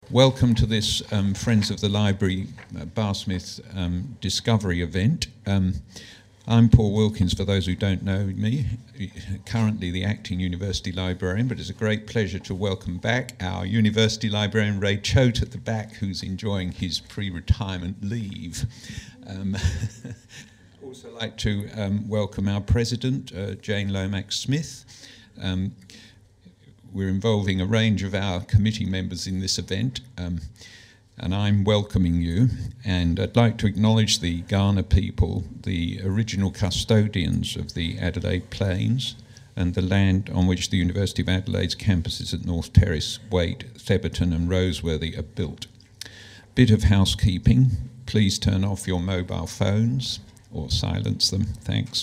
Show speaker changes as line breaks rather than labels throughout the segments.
Welcome to this Friends of the Library Barsmith Discovery event. I'm Paul Wilkins, for those who don't know me, currently the acting university librarian, but it's a great pleasure to welcome back our university librarian Ray Choate at the back, who's enjoying his pre-retirement leave. Also like to welcome our president, Jane Lomax-Smith. We're involving a range of our committee members in this event, and I'm welcoming you. And I'd like to acknowledge the Kaurna people, the original custodians of the Adelaide Plains and the land on which the University of Adelaide's campuses at North Terrace, Waite, Theberton and Roseworthy are built. Bit of housekeeping. Please turn off your mobile phones or silence them. Thanks.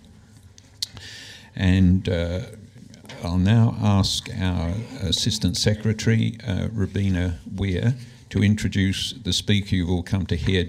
And I'll now ask our Assistant Secretary, Robina Weir, to introduce the speaker you've all come to hear,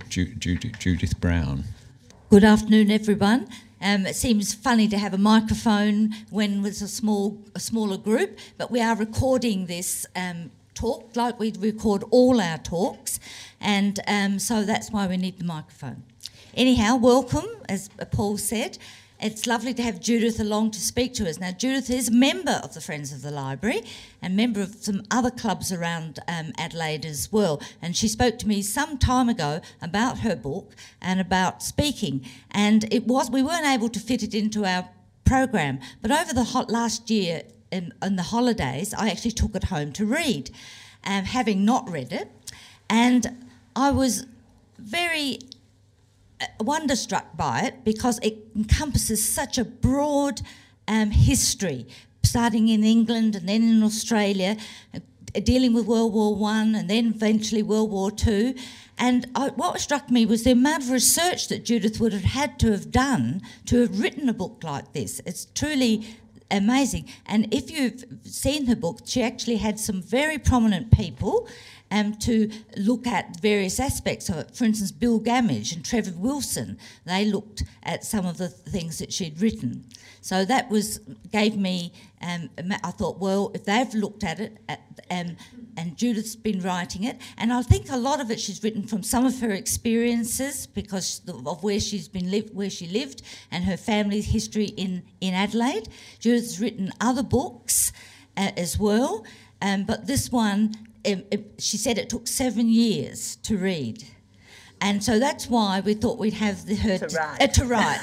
Judith Brown.
Good afternoon, everyone. It seems funny to have a microphone when it's a smaller group, but we are recording this talk like we record all our talks, and so that's why we need the microphone. Anyhow, welcome, as Paul said. It's lovely to have Judith along to speak to us. Now, Judith is a member of the Friends of the Library and member of some other clubs around Adelaide as well. And she spoke to me some time ago about her book and about speaking. And we weren't able to fit it into our program. But over the last year, in the holidays, I actually took it home to read, having not read it. And I was very wonderstruck by it because it encompasses such a broad history, starting in England and then in Australia, dealing with World War I and then eventually World War II. And what struck me was the amount of research that Judith would have had to have done to have written a book like this. It's truly amazing. And if you've seen her book, she actually had some very prominent people to look at various aspects of it. For instance, Bill Gammage and Trevor Wilson, they looked at some of the things that she'd written. So that gave me, I thought, well, if they've looked at it, and Judith's been writing it, and I think a lot of it she's written from some of her experiences because of where she lived and her family's history in Adelaide. Judith's written other books as well, but this one, she said it took 7 years to read. And so that's why we thought we'd have her to write.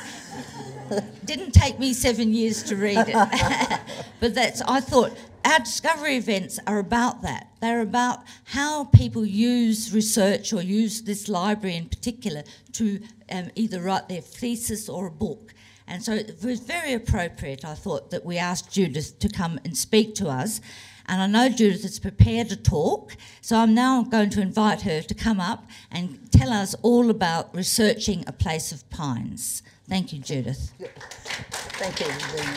Didn't take me 7 years to read it. But I thought our discovery events are about that. They're about how people use research or use this library in particular to either write their thesis or a book. And so it was very appropriate, I thought, that we asked Judith to come and speak to us. And I know Judith is prepared to talk, so I'm now going to invite her to come up and tell us all about researching A Place of Pines. Thank you, Judith.
Thank you,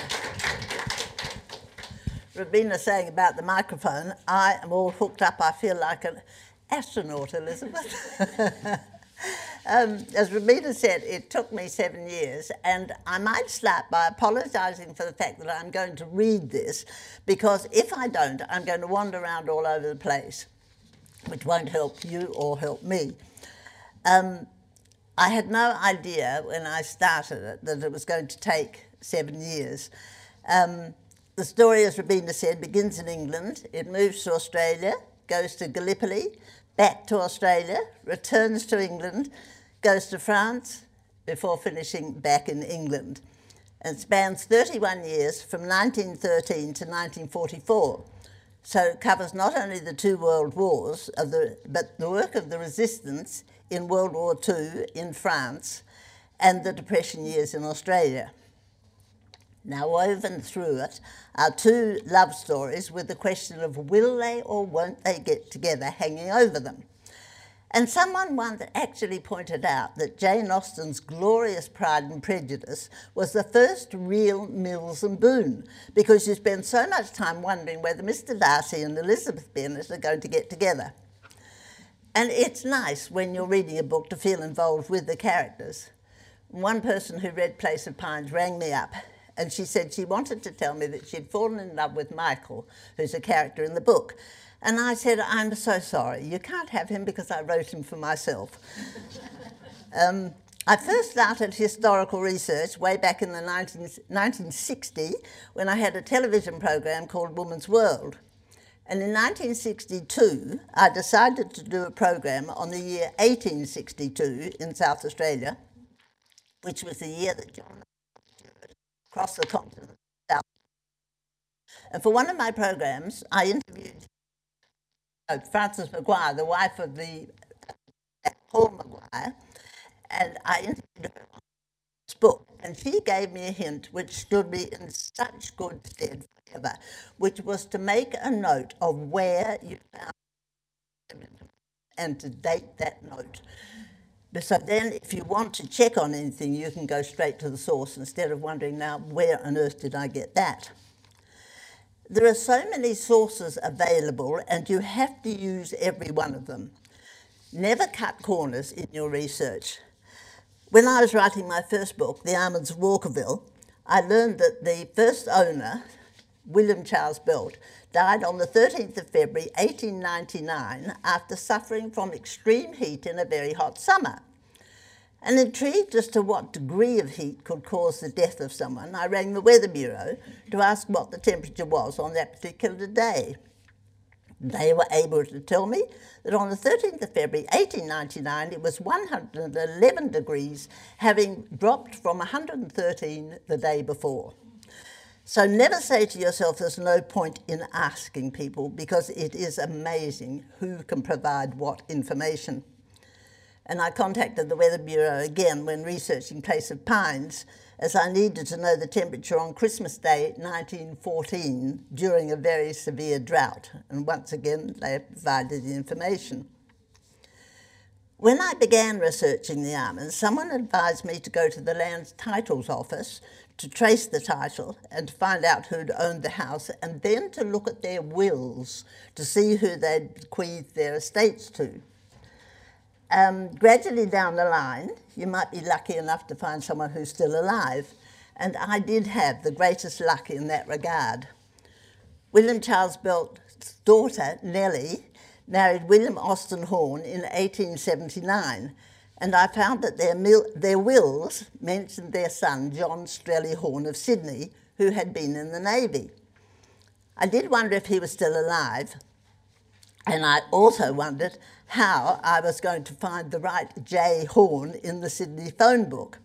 Robina. Robina saying about the microphone, I am all hooked up. I feel like an astronaut, Elizabeth. As Robina said, it took me 7 years, and I might start by apologising for the fact that I'm going to read this, because if I don't, I'm going to wander around all over the place, which won't help you or help me. I had no idea when I started it that it was going to take 7 years. The story, as Robina said, begins in England. It moves to Australia, goes to Gallipoli, back to Australia, returns to England, goes to France, before finishing back in England, and spans 31 years from 1913 to 1944. So it covers not only the two world wars, but the work of the resistance in World War II in France and the Depression years in Australia. Now, woven through it are two love stories with the question of will they or won't they get together hanging over them. And someone once actually pointed out that Jane Austen's glorious Pride and Prejudice was the first real Mills and Boon, because you spend so much time wondering whether Mr. Darcy and Elizabeth Bennet are going to get together. And it's nice when you're reading a book to feel involved with the characters. One person who read Place of Pines rang me up, and she said she wanted to tell me that she'd fallen in love with Michael, who's a character in the book. And I said, I'm so sorry, you can't have him because I wrote him for myself. I first started historical research way back in the 1960 when I had a television program called Woman's World. And in 1962, I decided to do a program on the year 1862 in South Australia, which was the year that John crossed the continent south. And for one of my programs, I interviewed Frances Maguire, the wife of the Paul Maguire, and I interviewed her on this book. And she gave me a hint which stood me in such good stead forever, which was to make a note of where you found it and to date that note. So then if you want to check on anything, you can go straight to the source instead of wondering, now, where on earth did I get that? There are so many sources available, and you have to use every one of them. Never cut corners in your research. When I was writing my first book, The Almonds of Walkerville, I learned that the first owner, William Charles Belt, died on the 13th of February 1899 after suffering from extreme heat in a very hot summer. And intrigued as to what degree of heat could cause the death of someone, I rang the Weather Bureau to ask what the temperature was on that particular day. They were able to tell me that on the 13th of February 1899 it was 111 degrees, having dropped from 113 the day before. So never say to yourself there's no point in asking people, because it is amazing who can provide what information. And I contacted the Weather Bureau again when researching Place of Pines, as I needed to know the temperature on Christmas Day 1914 during a very severe drought. And once again, they provided the information. When I began researching the almonds, someone advised me to go to the Land Titles Office to trace the title and to find out who'd owned the house, and then to look at their wills to see who they'd bequeathed their estates to. Gradually down the line, you might be lucky enough to find someone who's still alive, and I did have the greatest luck in that regard. William Charles Belt's daughter, Nellie, married William Austin Horne in 1879, and I found that their wills mentioned their son, John Strelley Horne of Sydney, who had been in the Navy. I did wonder if he was still alive, and I also wondered how I was going to find the right J. Horne in the Sydney phone book.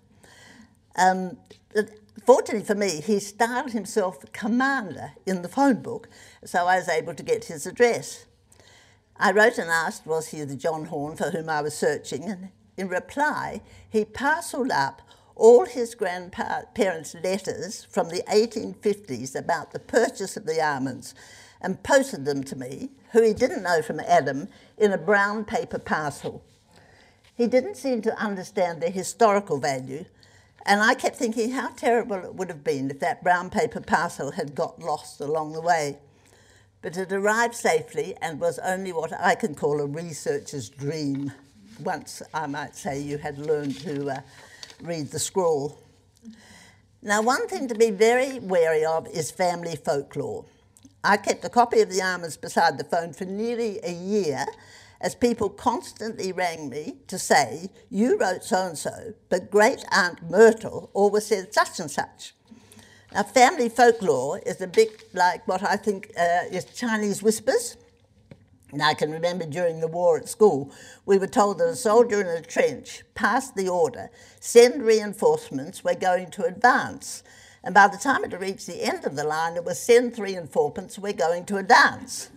Fortunately for me, he styled himself Commander in the phone book, so I was able to get his address. I wrote and asked, was he the John Horne for whom I was searching, and in reply, he parcelled up all his grandparents' letters from the 1850s about the purchase of the almonds and posted them to me, who he didn't know from Adam, in a brown paper parcel. He didn't seem to understand their historical value, and I kept thinking how terrible it would have been if that brown paper parcel had got lost along the way. But it arrived safely and was only what I can call a researcher's dream, once, I might say, you had learned to read the scrawl. Now, one thing to be very wary of is family folklore. I kept a copy of the almonds beside the phone for nearly a year, as people constantly rang me to say, you wrote so-and-so, but Great-Aunt Myrtle always said such and such. Now, family folklore is a bit like what I think is Chinese whispers. And I can remember during the war at school, we were told that a soldier in a trench passed the order, send reinforcements, we're going to advance. And by the time it reached the end of the line, it was send 3 and 4pence, we're going to a dance.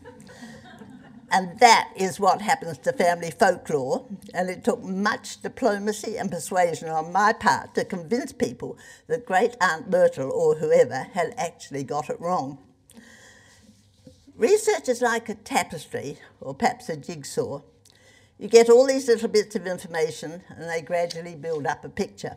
And that is what happens to family folklore, and it took much diplomacy and persuasion on my part to convince people that Great-Aunt Myrtle or whoever had actually got it wrong. Research is like a tapestry, or perhaps a jigsaw. You get all these little bits of information and they gradually build up a picture.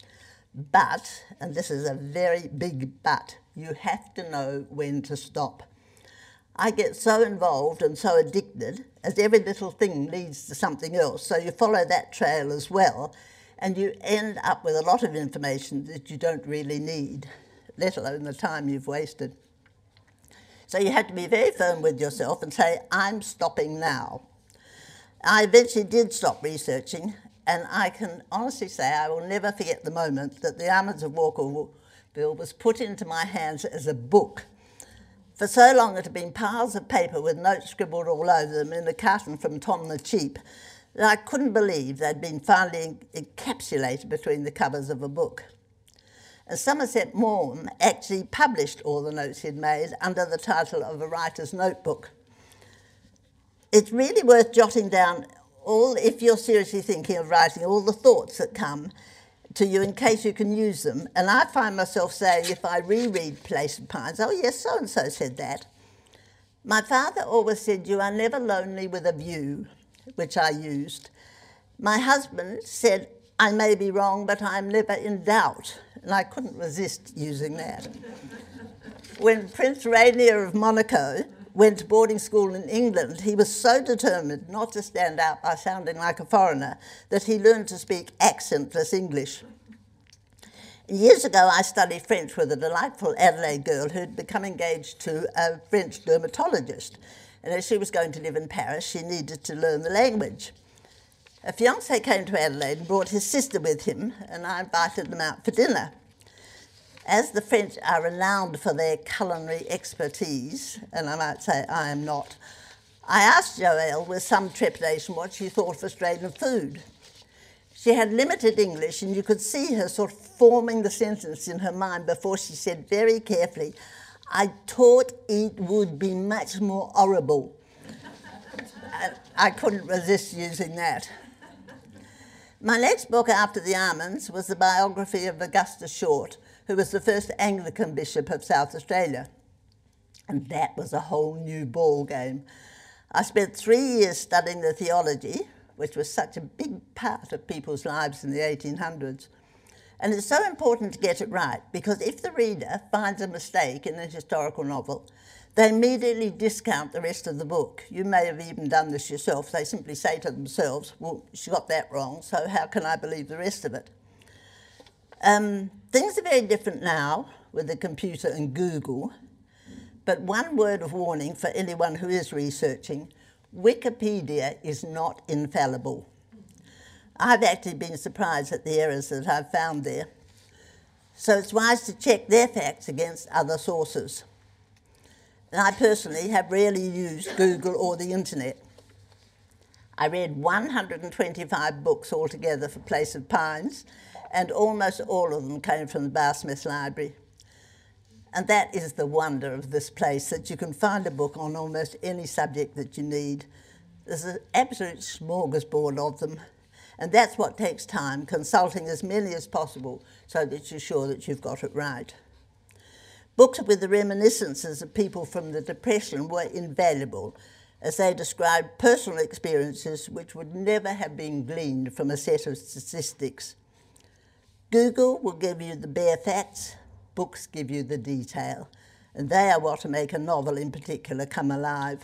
But, and this is a very big but, you have to know when to stop. I get so involved and so addicted, as every little thing leads to something else, so you follow that trail as well, and you end up with a lot of information that you don't really need, let alone the time you've wasted. So you had to be very firm with yourself and say, I'm stopping now. I eventually did stop researching, and I can honestly say I will never forget the moment that The Almonds of Walkerville was put into my hands as a book. For so long it had been piles of paper with notes scribbled all over them in a carton from Tom the Cheap that I couldn't believe they'd been finally encapsulated between the covers of a book. And Somerset Maugham actually published all the notes he'd made under the title of A Writer's Notebook. It's really worth jotting down if you're seriously thinking of writing, all the thoughts that come to you in case you can use them. And I find myself saying, if I reread Place of Pines, oh yes, so-and-so said that. My father always said, you are never lonely with a view, which I used. My husband said, I may be wrong, but I'm never in doubt. And I couldn't resist using that. When Prince Rainier of Monaco went to boarding school in England, he was so determined not to stand out by sounding like a foreigner that he learned to speak accentless English. Years ago, I studied French with a delightful Adelaide girl who'd become engaged to a French dermatologist. And as she was going to live in Paris, she needed to learn the language. A fiancé came to Adelaide and brought his sister with him, and I invited them out for dinner. As the French are renowned for their culinary expertise, and I might say I am not, I asked Joelle with some trepidation what she thought of Australian food. She had limited English, and you could see her sort of forming the sentence in her mind before she said very carefully, I thought it would be much more horrible. And I couldn't resist using that. My next book after The Almonds was the biography of Augustus Short, who was the first Anglican bishop of South Australia. And that was a whole new ball game. I spent 3 years studying the theology, which was such a big part of people's lives in the 1800s. And it's so important to get it right, because if the reader finds a mistake in a historical novel, they immediately discount the rest of the book. You may have even done this yourself. They simply say to themselves, well, she got that wrong, so how can I believe the rest of it? Things are very different now with the computer and Google, but one word of warning for anyone who is researching, Wikipedia is not infallible. I've actually been surprised at the errors that I've found there. So it's wise to check their facts against other sources. And I personally have rarely used Google or the internet. I read 125 books altogether for Place of Pines, and almost all of them came from the Bar Smith Library. And that is the wonder of this place, that you can find a book on almost any subject that you need. There's an absolute smorgasbord of them. And that's what takes time, consulting as many as possible so that you're sure that you've got it right. Books with the reminiscences of people from the Depression were invaluable, as they described personal experiences which would never have been gleaned from a set of statistics. Google will give you the bare facts, books give you the detail, and they are what make a novel in particular come alive.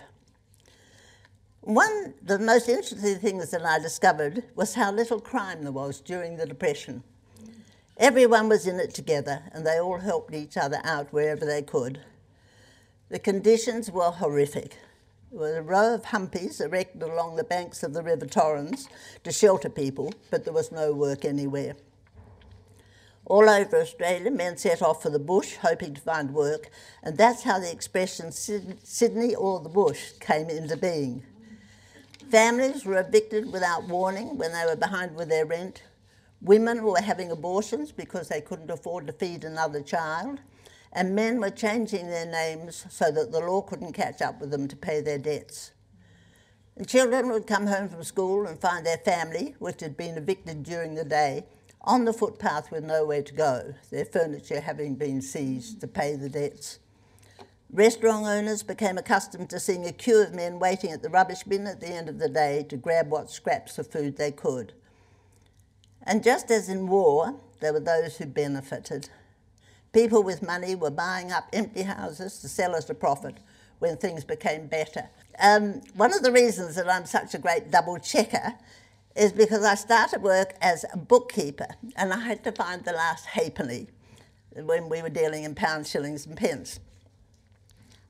One of the most interesting things that I discovered was how little crime there was during the Depression. Everyone was in it together, and they all helped each other out wherever they could. The conditions were horrific. There was a row of humpies erected along the banks of the River Torrens to shelter people, but there was no work anywhere. All over Australia, men set off for the bush, hoping to find work, and that's how the expression Sydney or the bush came into being. Families were evicted without warning when they were behind with their rent. Women were having abortions because they couldn't afford to feed another child, and men were changing their names so that the law couldn't catch up with them to pay their debts. And children would come home from school and find their family, which had been evicted during the day, on the footpath with nowhere to go, their furniture having been seized to pay the debts. Restaurant owners became accustomed to seeing a queue of men waiting at the rubbish bin at the end of the day to grab what scraps of food they could. And just as in war, there were those who benefited. People with money were buying up empty houses to sell at a profit when things became better. One of the reasons that I'm such a great double checker is because I started work as a bookkeeper, and I had to find the last halfpenny when we were dealing in pounds, shillings and pence.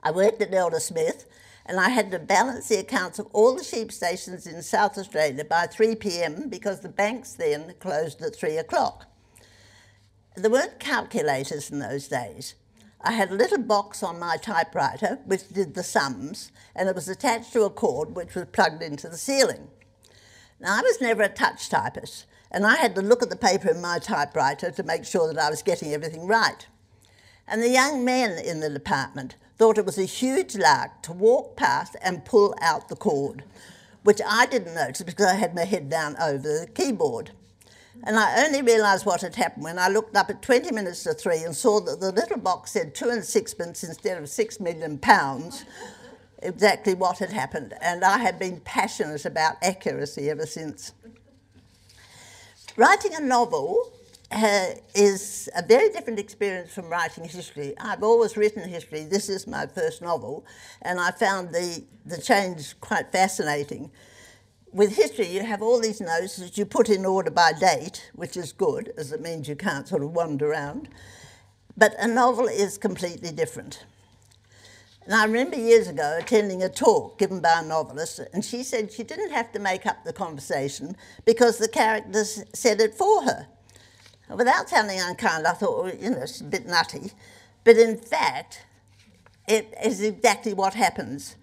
I worked at Elder Smith, and I had to balance the accounts of all the sheep stations in South Australia by 3 p.m. because the banks then closed at 3 o'clock. There weren't calculators in those days. I had a little box on my typewriter which did the sums, and it was attached to a cord which was plugged into the ceiling. Now, I was never a touch typist, and I had to look at the paper in my typewriter to make sure that I was getting everything right. And the young men in the department thought it was a huge lark to walk past and pull out the cord, which I didn't notice because I had my head down over the keyboard. And I only realised what had happened when I looked up at 20 minutes to 3 and saw that the little box said 2 and sixpence instead of £6 million, exactly what had happened. And I have been passionate about accuracy ever since. Writing a novel is a very different experience from writing history. I've always written history. This is my first novel, and I found the change quite fascinating. With history, you have all these notes that you put in order by date, which is good, as it means you can't sort of wander around. But a novel is completely different. And I remember years ago attending a talk given by a novelist, and she said she didn't have to make up the conversation because the characters said it for her. Without sounding unkind, I thought, well, you know, it's a bit nutty. But in fact, it is exactly what happens.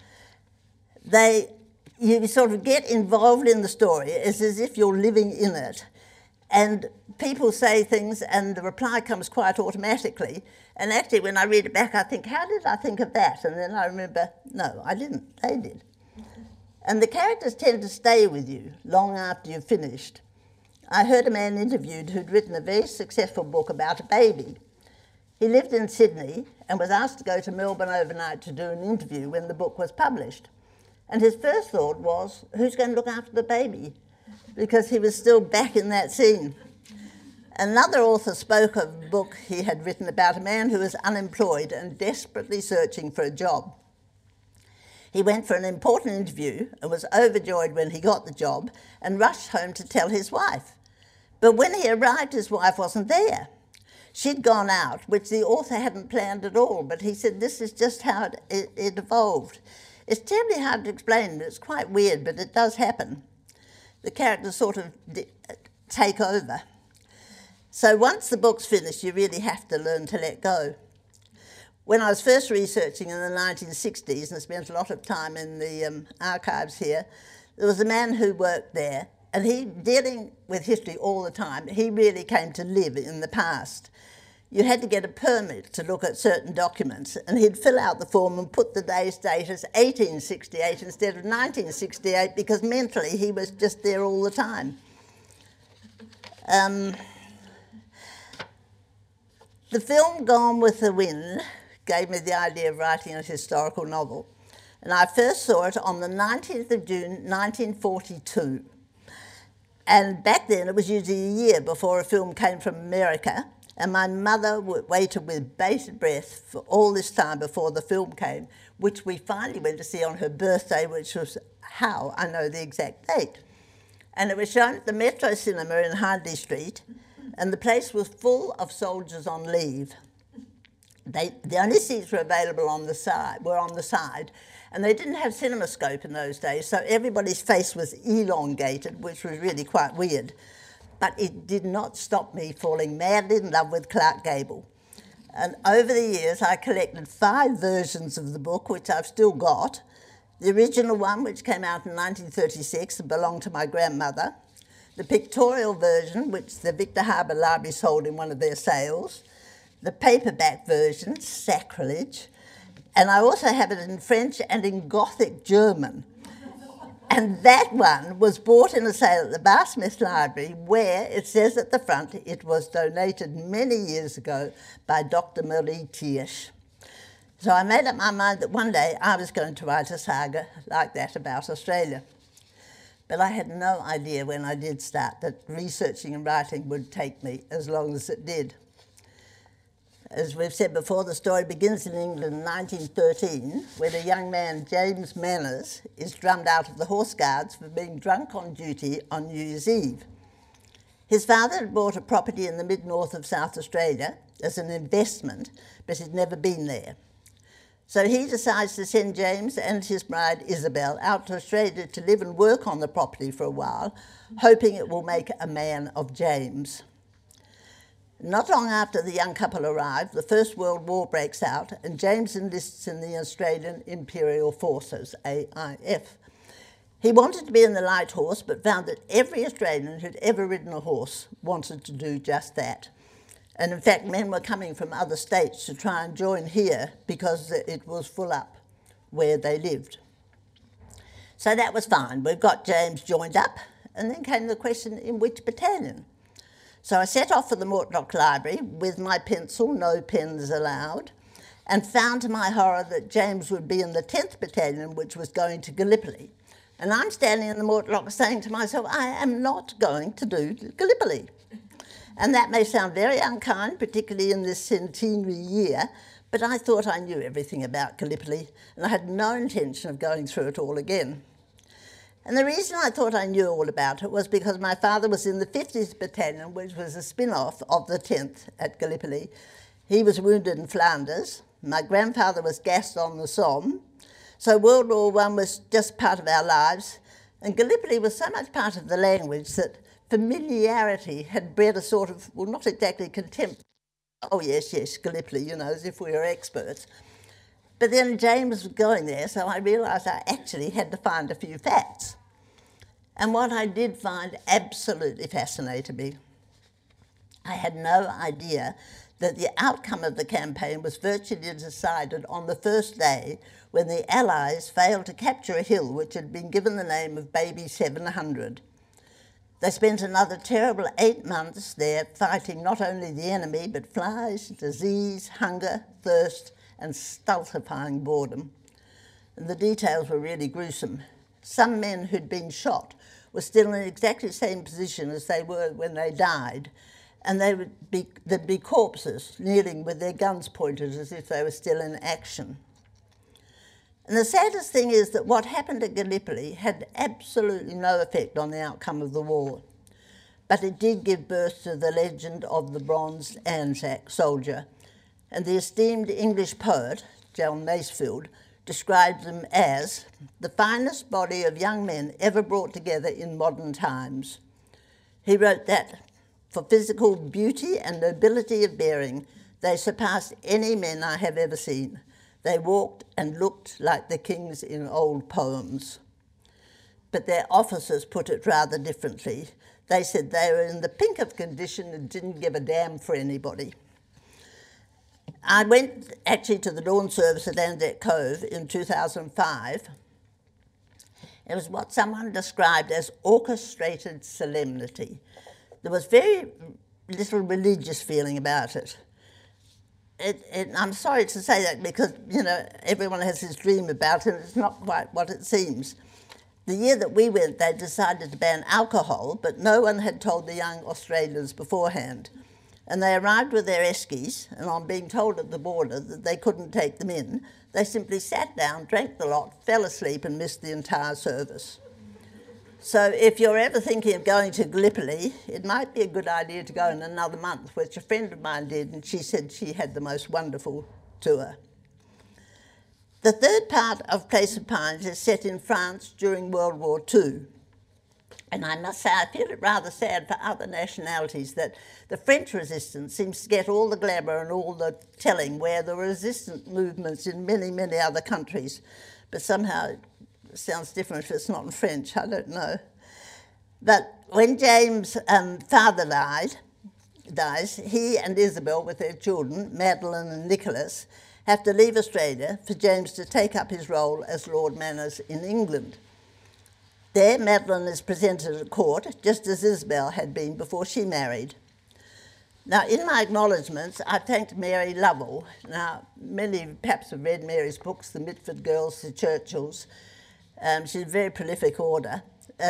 You sort of get involved in the story. It's as if you're living in it. And people say things and the reply comes quite automatically. And actually, when I read it back, I think, how did I think of that? And then I remember, no, I didn't. They did. And the characters tend to stay with you long after you've finished. I heard a man interviewed who'd written a very successful book about a baby. He lived in Sydney and was asked to go to Melbourne overnight to do an interview when the book was published. And his first thought was, who's going to look after the baby? Because he was still back in that scene. Another author spoke of a book he had written about a man who was unemployed and desperately searching for a job. He went for an important interview and was overjoyed when he got the job and rushed home to tell his wife. But when he arrived, his wife wasn't there. She'd gone out, which the author hadn't planned at all, but he said this is just how it evolved. It's terribly hard to explain, it's quite weird, but it does happen. The characters sort of take over. So once the book's finished, you really have to learn to let go. When I was first researching in the 1960s and spent a lot of time in the archives here, there was a man who worked there, and he, dealing with history all the time, he really came to live in the past. You had to get a permit to look at certain documents, and he'd fill out the form and put the day's date as 1868 instead of 1968 because mentally he was just there all the time. The film Gone with the Wind gave me the idea of writing a historical novel, and I first saw it on the 19th of June 1942. And back then it was usually a year before a film came from America, and my mother waited with bated breath for all this time before the film came, which we finally went to see on her birthday, which was how I know the exact date. And it was shown at the Metro Cinema in Hindley Street, and the place was full of soldiers on leave. The only seats were available on the side, and they didn't have CinemaScope in those days, so everybody's face was elongated, which was really quite weird. But it did not stop me falling madly in love with Clark Gable. And over the years, I collected 5 versions of the book, which I've still got. The original one, which came out in 1936 and belonged to my grandmother. The pictorial version, which the Victor Harbour Library sold in one of their sales. The paperback version, sacrilege. And I also have it in French and in Gothic German. And that one was bought in a sale at the Bar Smith Library, where it says at the front it was donated many years ago by Dr. Marie Thiersch. So I made up my mind that one day I was going to write a saga like that about Australia. But I had no idea when I did start that researching and writing would take me as long as it did. As we've said before, the story begins in England in 1913, when a young man, James Manners, is drummed out of the Horse Guards for being drunk on duty on New Year's Eve. His father had bought a property in the mid-north of South Australia as an investment, but had never been there. So he decides to send James and his bride Isabel out to Australia to live and work on the property for a while, hoping it will make a man of James. Not long after the young couple arrive, the First World War breaks out and James enlists in the Australian Imperial Forces, AIF. He wanted to be in the Light Horse, but found that every Australian who'd ever ridden a horse wanted to do just that. And in fact, men were coming from other states to try and join here because it was full up where they lived. So that was fine. We've got James joined up, and then came the question, in which battalion? So I set off for the Mortlock Library with my pencil, no pens allowed, and found to my horror that James would be in the 10th Battalion, which was going to Gallipoli. And I'm standing in the Mortlock saying to myself, I am not going to do Gallipoli. And that may sound very unkind, particularly in this centenary year, but I thought I knew everything about Gallipoli, and I had no intention of going through it all again. And the reason I thought I knew all about it was because my father was in the 50th Battalion, which was a spin-off of the 10th at Gallipoli. He was wounded in Flanders. My grandfather was gassed on the Somme. So World War I was just part of our lives, and Gallipoli was so much part of the language that familiarity had bred a sort of, well, not exactly contempt. Oh, yes, yes, Gallipoli, you know, as if we were experts. But then James was going there, so I realised I actually had to find a few facts. And what I did find absolutely fascinated me. I had no idea that the outcome of the campaign was virtually decided on the first day when the Allies failed to capture a hill which had been given the name of Baby 700. They spent another terrible 8 months there fighting not only the enemy but flies, disease, hunger, thirst and stultifying boredom. And the details were really gruesome. Some men who'd been shot were still in exactly the same position as they were when they died, and there'd be corpses kneeling with their guns pointed as if they were still in action. And the saddest thing is that what happened at Gallipoli had absolutely no effect on the outcome of the war. But it did give birth to the legend of the bronzed Anzac soldier. And the esteemed English poet, John Masefield, describes them as the finest body of young men ever brought together in modern times. He wrote that for physical beauty and nobility of bearing, they surpassed any men I have ever seen. They walked and looked like the kings in old poems. But their officers put it rather differently. They said they were in the pink of condition and didn't give a damn for anybody. I went actually to the dawn service at Anzac Cove in 2005. It was what someone described as orchestrated solemnity. There was very little religious feeling about it. I'm sorry to say that because, you know, everyone has his dream about it. It's not quite what it seems. The year that we went, they decided to ban alcohol, but no one had told the young Australians beforehand. And they arrived with their eskies, and on being told at the border that they couldn't take them in, they simply sat down, drank the lot, fell asleep and missed the entire service. So if you're ever thinking of going to Gallipoli, it might be a good idea to go in another month, which a friend of mine did, and she said she had the most wonderful tour. The third part of Place of Pines is set in France during World War II. And I must say, I feel it rather sad for other nationalities that the French resistance seems to get all the glamour and all the telling, where there were resistance movements in many, many other countries. But somehow it sounds different if it's not in French, I don't know. But when James' father dies, he and Isabel with their children, Madeline and Nicholas, have to leave Australia for James to take up his role as Lord Manners in England. There, Madeline is presented at court, just as Isabel had been before she married. Now, in my acknowledgements, I thanked Mary Lovell. Now, many perhaps have read Mary's books, The Mitford Girls, The Churchills. She's a very prolific author,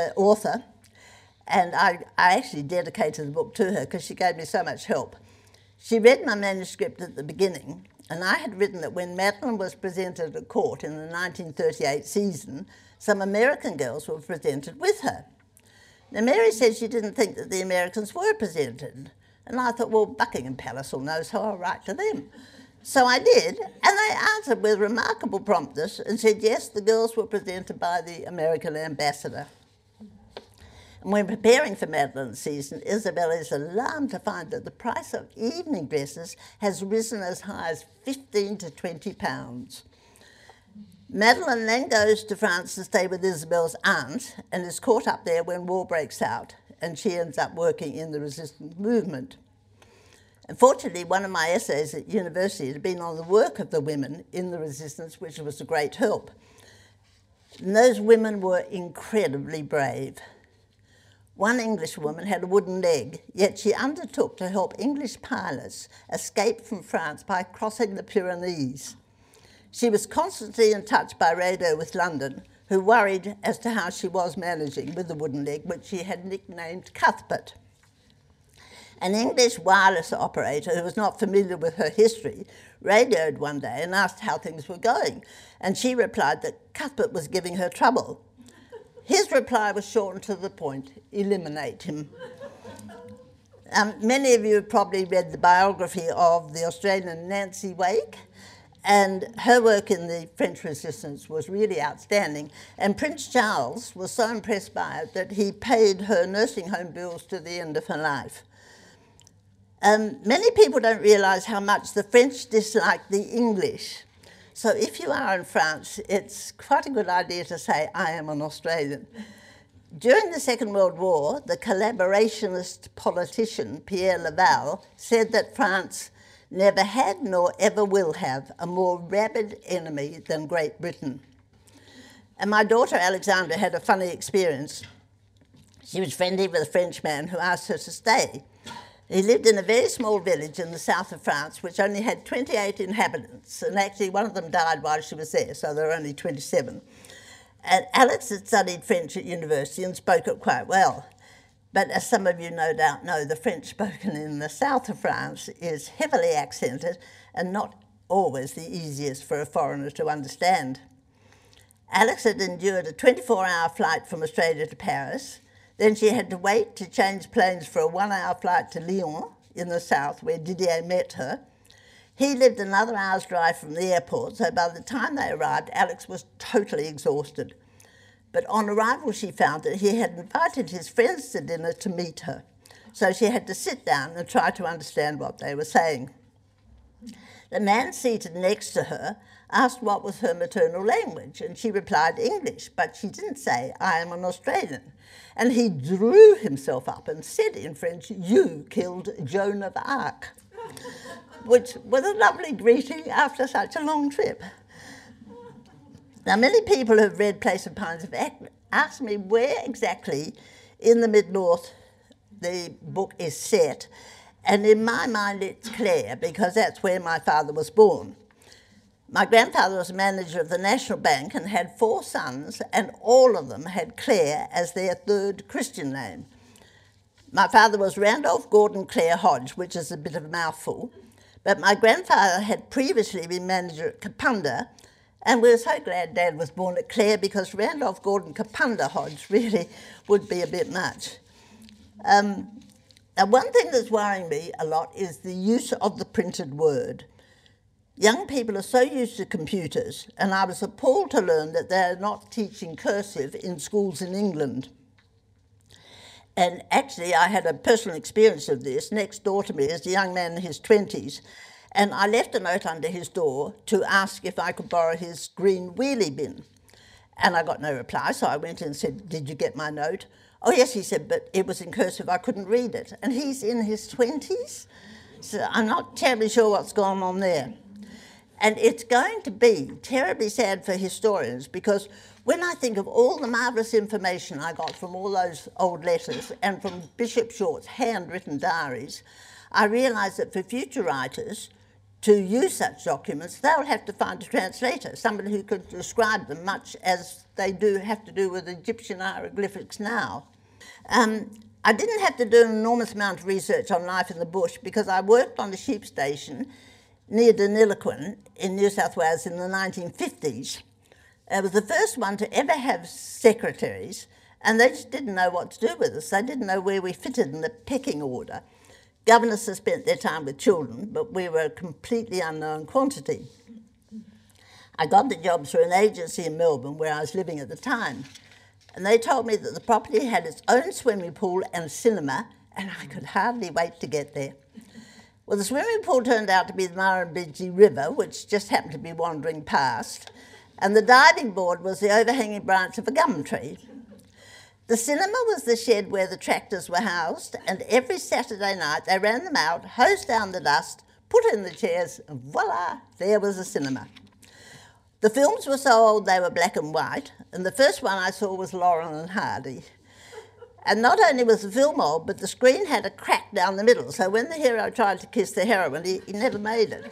and I actually dedicated the book to her because she gave me so much help. She read my manuscript at the beginning, and I had written that when Madeline was presented at court in the 1938 season, some American girls were presented with her. Now, Mary said she didn't think that the Americans were presented, and I thought, well, Buckingham Palace will know, so I'll write to them. So I did, and they answered with remarkable promptness and said, yes, the girls were presented by the American ambassador. And when preparing for Madeline's season, Isabel is alarmed to find that the price of evening dresses has risen as high as 15 to 20 pounds. Madeline then goes to France to stay with Isabel's aunt and is caught up there when war breaks out, and she ends up working in the resistance movement. Unfortunately, one of my essays at university had been on the work of the women in the resistance, which was a great help. And those women were incredibly brave. One Englishwoman had a wooden leg, yet she undertook to help English pilots escape from France by crossing the Pyrenees. She was constantly in touch by radio with London, who worried as to how she was managing with the wooden leg, which she had nicknamed Cuthbert. An English wireless operator who was not familiar with her history radioed one day and asked how things were going, and she replied that Cuthbert was giving her trouble. His reply was short and to the point: eliminate him. Many of you have probably read the biography of the Australian Nancy Wake, and her work in the French resistance was really outstanding, and Prince Charles was so impressed by it that he paid her nursing home bills to the end of her life. Many people don't realise how much the French dislike the English. So if you are in France, it's quite a good idea to say, I am an Australian. During the Second World War, the collaborationist politician Pierre Laval said that France never had nor ever will have a more rabid enemy than Great Britain. And my daughter Alexandra had a funny experience. She was friendly with a French man who asked her to stay. He lived in a very small village in the south of France, which only had 28 inhabitants, and actually one of them died while she was there, so there were only 27. And Alex had studied French at university and spoke it quite well. But as some of you no doubt know, the French spoken in the south of France is heavily accented and not always the easiest for a foreigner to understand. Alex had endured a 24-hour flight from Australia to Paris. Then she had to wait to change planes for a 1-hour flight to Lyon in the south, where Didier met her. He lived another hour's drive from the airport, so by the time they arrived, Alex was totally exhausted. But on arrival, she found that he had invited his friends to dinner to meet her. So she had to sit down and try to understand what they were saying. The man seated next to her asked what was her maternal language, and she replied English, but she didn't say, I am an Australian. And he drew himself up and said in French, you killed Joan of Arc, which was a lovely greeting after such a long trip. Now, many people who have read Place of Pines have asked me where exactly in the Mid-North the book is set, and in my mind it's Clare, because that's where my father was born. My grandfather was manager of the National Bank and had 4 sons, and all of them had Clare as their third Christian name. My father was Randolph Gordon Clare Hodge, which is a bit of a mouthful, but my grandfather had previously been manager at Kapunda, and we were so glad Dad was born at Clare, because Randolph Gordon Kapunda Hodge really would be a bit much. Now, one thing that's worrying me a lot is the use of the printed word. Young people are so used to computers, and I was appalled to learn that they're not teaching cursive in schools in England. And actually, I had a personal experience of this. Next door to me is a young man in his 20s, and I left a note under his door to ask if I could borrow his green wheelie bin. And I got no reply, so I went and said, did you get my note? Oh, yes, he said, but it was in cursive, I couldn't read it. And he's in his 20s, so I'm not terribly sure what's going on there. And it's going to be terribly sad for historians, because when I think of all the marvellous information I got from all those old letters and from Bishop Short's handwritten diaries, I realise that for future writers to use such documents, they'll have to find a translator, somebody who could describe them, much as they do have to do with Egyptian hieroglyphics now. I didn't have to do an enormous amount of research on life in the bush, because I worked on the sheep station near Deniliquin in New South Wales in the 1950s. It was the first one to ever have secretaries, and they just didn't know what to do with us. They didn't know where we fitted in the pecking order. Governesses spent their time with children, but we were a completely unknown quantity. I got the job through an agency in Melbourne where I was living at the time, and they told me that the property had its own swimming pool and cinema, and I could hardly wait to get there. Well, the swimming pool turned out to be the Murrumbidgee River, which just happened to be wandering past, and the diving board was the overhanging branch of a gum tree. The cinema was the shed where the tractors were housed, and every Saturday night they ran them out, hosed down the dust, put in the chairs, and voila, there was a cinema. The films were so old they were black and white, and the first one I saw was Laurel and Hardy. And not only was the film old, but the screen had a crack down the middle, so when the hero tried to kiss the heroine, he never made it.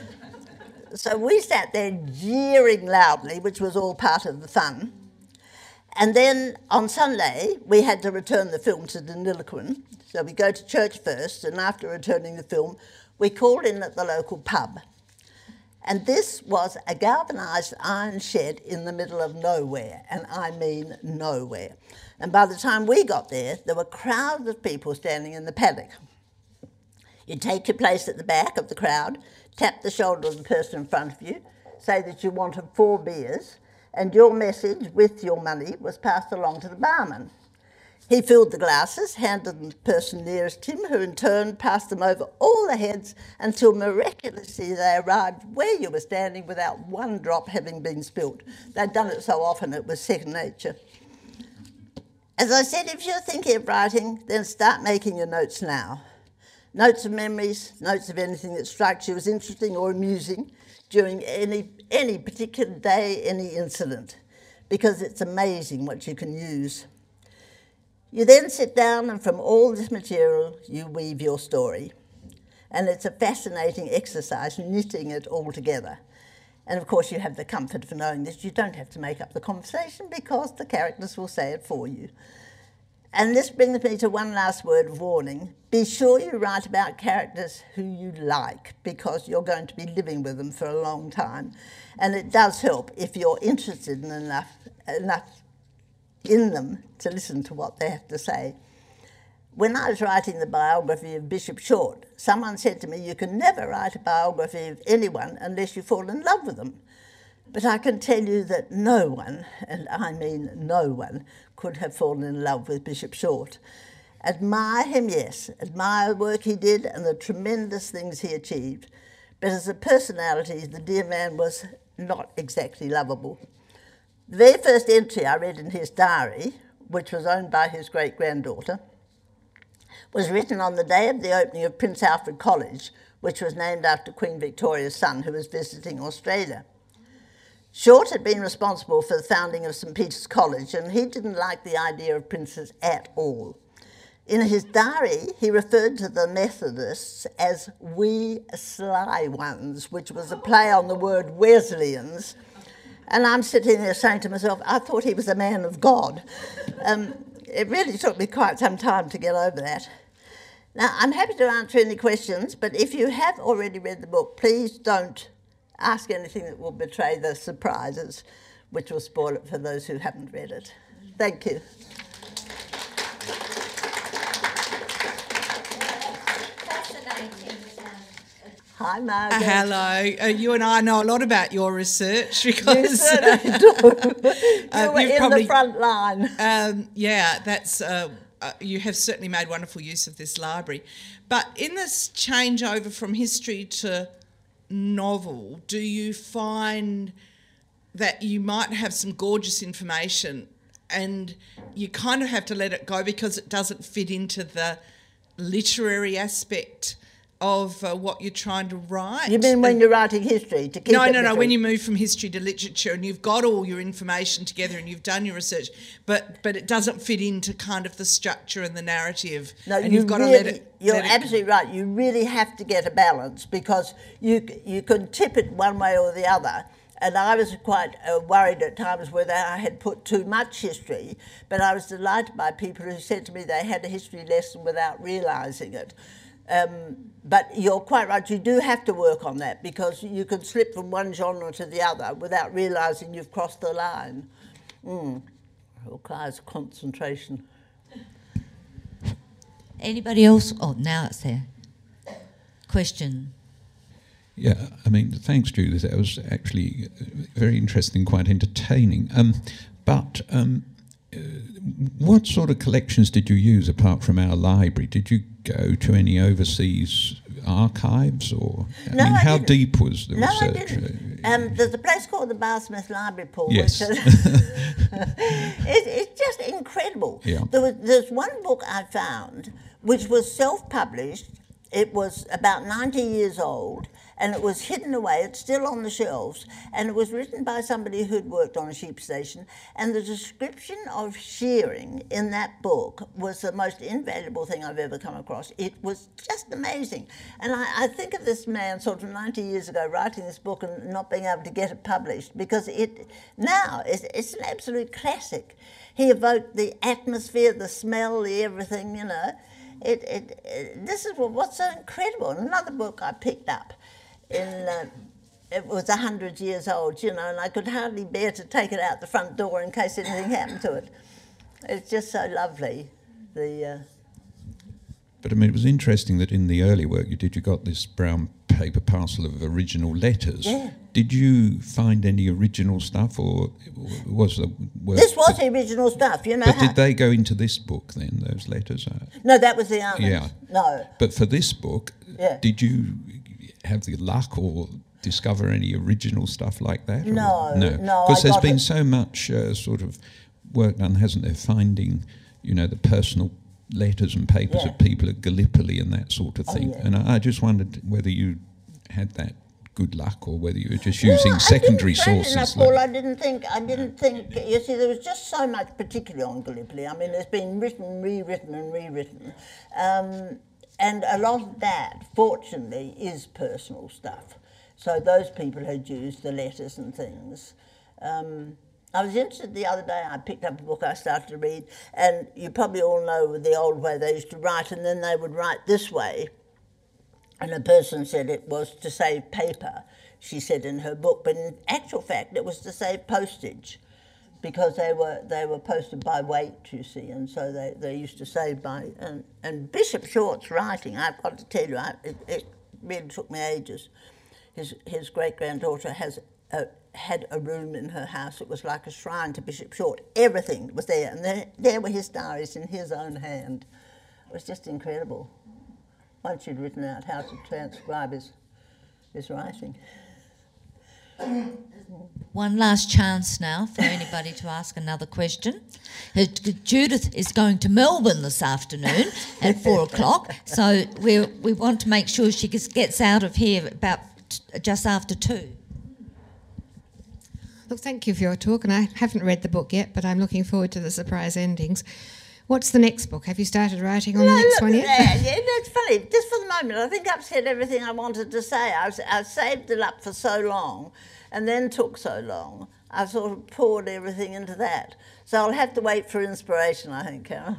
So we sat there jeering loudly, which was all part of the fun. And then on Sunday, we had to return the film to Deniliquin. So we go to church first, and after returning the film, we called in at the local pub. And this was a galvanised iron shed in the middle of nowhere, and I mean nowhere. And by the time we got there were crowds of people standing in the paddock. You take your place at the back of the crowd, tap the shoulder of the person in front of you, say that you wanted 4 beers, and your message with your money was passed along to the barman. He filled the glasses, handed them to the person nearest him, who in turn passed them over all the heads until miraculously they arrived where you were standing without one drop having been spilt. They'd done it so often it was second nature. As I said, if you're thinking of writing, then start making your notes now. Notes of memories, notes of anything that strikes you as interesting or amusing during any particular day, any incident, because it's amazing what you can use. You then sit down and from all this material you weave your story. And it's a fascinating exercise, knitting it all together. And of course you have the comfort of knowing that you don't have to make up the conversation because the characters will say it for you. And this brings me to one last word of warning. Be sure you write about characters who you like, because you're going to be living with them for a long time. And it does help if you're interested in enough in them to listen to what they have to say. When I was writing the biography of Bishop Short, someone said to me, you can never write a biography of anyone unless you fall in love with them. But I can tell you that no one, and I mean no one, could have fallen in love with Bishop Short. Admire him, yes, admire the work he did and the tremendous things he achieved. But as a personality, the dear man was not exactly lovable. The very first entry I read in his diary, which was owned by his great-granddaughter, was written on the day of the opening of Prince Alfred College, which was named after Queen Victoria's son, who was visiting Australia. Short had been responsible for the founding of St Peter's College, and he didn't like the idea of princes at all. In his diary, he referred to the Methodists as "we sly ones," which was a play on the word Wesleyans. And I'm sitting there saying to myself, I thought he was a man of God. It really took me quite some time to get over that. Now, I'm happy to answer any questions, but if you have already read the book, please don't ask anything that will betray the surprises, which will spoil it for those who haven't read it. Thank you. Hi, Margaret.
Hello. You and I know a lot about your research because
you certainly do. You were in the front line.
Yeah, that's. You have certainly made wonderful use of this library. But in this changeover from history to novel, do you find that you might have some gorgeous information and you kind of have to let it go because it doesn't fit into the literary aspect of what you're trying to write?
You mean when you're writing history to keep
No. When you move from history to literature and you've got all your information together and you've done your research, but it doesn't fit into kind of the structure and the narrative.
No,
and you've got to let it.
You're absolutely right. You really have to get a balance because you can tip it one way or the other. And I was quite worried at times whether I had put too much history, but I was delighted by people who said to me they had a history lesson without realising it. But you're quite right, you do have to work on that because you can slip from one genre to the other without realising you've crossed the line. It requires concentration.
Anybody else? Oh, now it's there. question.
Yeah, I mean, thanks, Judith. That was actually very interesting, quite entertaining. But what sort of collections did you use apart from our library? Did you go to any overseas archives, or how
didn't.
deep was the research?
No, I didn't. There's a place called the Barr Smith Library, Paul.
Yes.
Which it's just incredible.
Yeah.
There's one book I found which was self-published. It was about 90 years old, and it was hidden away. It's still on the shelves, and it was written by somebody who'd worked on a sheep station, and the description of shearing in that book was the most invaluable thing I've ever come across. It was just amazing. And I think of this man sort of 90 years ago writing this book and not being able to get it published, because it's an absolute classic. He evoked the atmosphere, the smell, the everything, you know. This is what's so incredible. Another book I picked up, it was 100 years old, you know, and I could hardly bear to take it out the front door in case anything happened to it. It's just so lovely.
But I mean, it was interesting that in the early work you did, you got this brown paper parcel of original letters.
Yeah.
Did you find any original stuff, or was the work...
This was the original stuff, you know.
But did they go into this book then, those letters?
No, that was the answer.
Yeah.
No.
But for this book,
Yeah.
did you have the luck or discover any original stuff like that?
No.
Because there's been so much sort of work done, hasn't there, finding, you know, the personal letters and papers of people at Gallipoli and that sort of thing. And I just wondered whether you had that good luck or whether you were just using secondary sources.
Enough, Paul, I didn't think, you see, there was just so much, particularly on Gallipoli. I mean, there's been rewritten and rewritten. And a lot of that, fortunately, is personal stuff. So those people had used the letters and things. I was interested the other day, I picked up a book I started to read, and you probably all know the old way they used to write, and then they would write this way. And a person said it was to save paper, she said in her book, but in actual fact it was to save postage, because they were posted by weight, you see, and so they used to save by... And Bishop Short's writing, I've got to tell you, it really took me ages. His great-granddaughter had a room in her house. It was like a shrine to Bishop Short. Everything was there, and there were his diaries in his own hand. It was just incredible. Once you'd written out how to transcribe his writing.
One last chance now for anybody to ask another question. Judith is going to Melbourne this afternoon at 4 o'clock, so we want to make sure she gets out of here about just after 2.
Look, thank you for your talk, and I haven't read the book yet, but I'm looking forward to the surprise endings. What's the next book? Have you started writing on the next one yet?
Yeah, that's funny. Just for the moment, I think I've said everything I wanted to say. I've saved it up for so long, and then took so long. I've sort of poured everything into that. So I'll have to wait for inspiration, I think, Carol.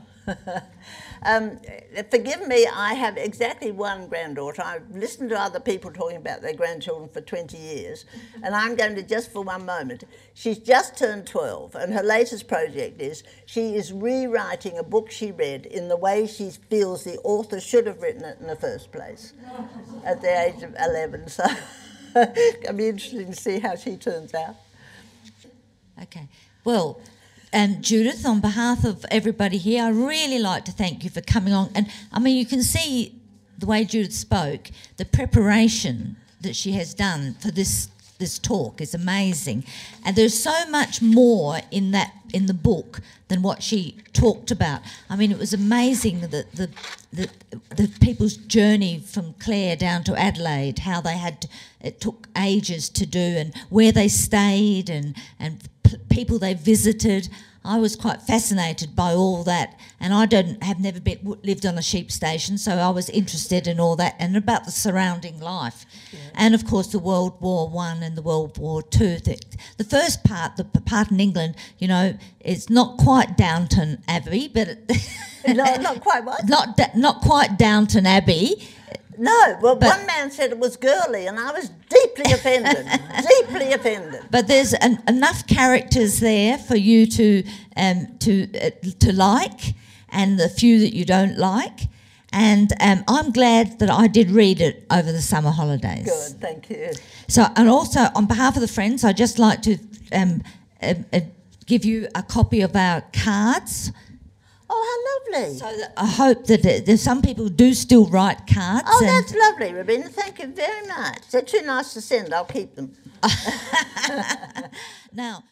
Forgive me, I have exactly one granddaughter. I've listened to other people talking about their grandchildren for 20 years, and I'm going to, just for one moment, she's just turned 12, and her latest project is she is rewriting a book she read in the way she feels the author should have written it in the first place at the age of 11. So it'll be interesting to see how she turns out.
Okay. Well, and Judith, on behalf of everybody here, I really like to thank you for coming on. And I mean, you can see the way Judith spoke, the preparation that she has done for this talk is amazing. And there's so much more in the book than what she talked about. I mean, it was amazing that the people's journey from Clare down to Adelaide, how they it took ages to do, and where they stayed, and people they visited. I was quite fascinated by all that, and I have never lived on a sheep station, so I was interested in all that and about the surrounding life. Yeah. And of course the World War I and the World War II. The first part, the part in England, you know, it's not quite Downton Abbey, but
not quite what?
Not quite Downton Abbey.
No, well, one man said it was girly, and I was deeply offended, deeply offended.
But there's enough characters there for you to like, and the few that you don't like, And I'm glad that I did read it over the summer holidays.
Good, thank you.
So, and also on behalf of the Friends, I'd just like to give you a copy of our cards.
Oh, how lovely.
So that I hope that there's some people do still write cards.
Oh,
and
that's lovely, Robina. Thank you very much. They're too nice to send. I'll keep them.
now,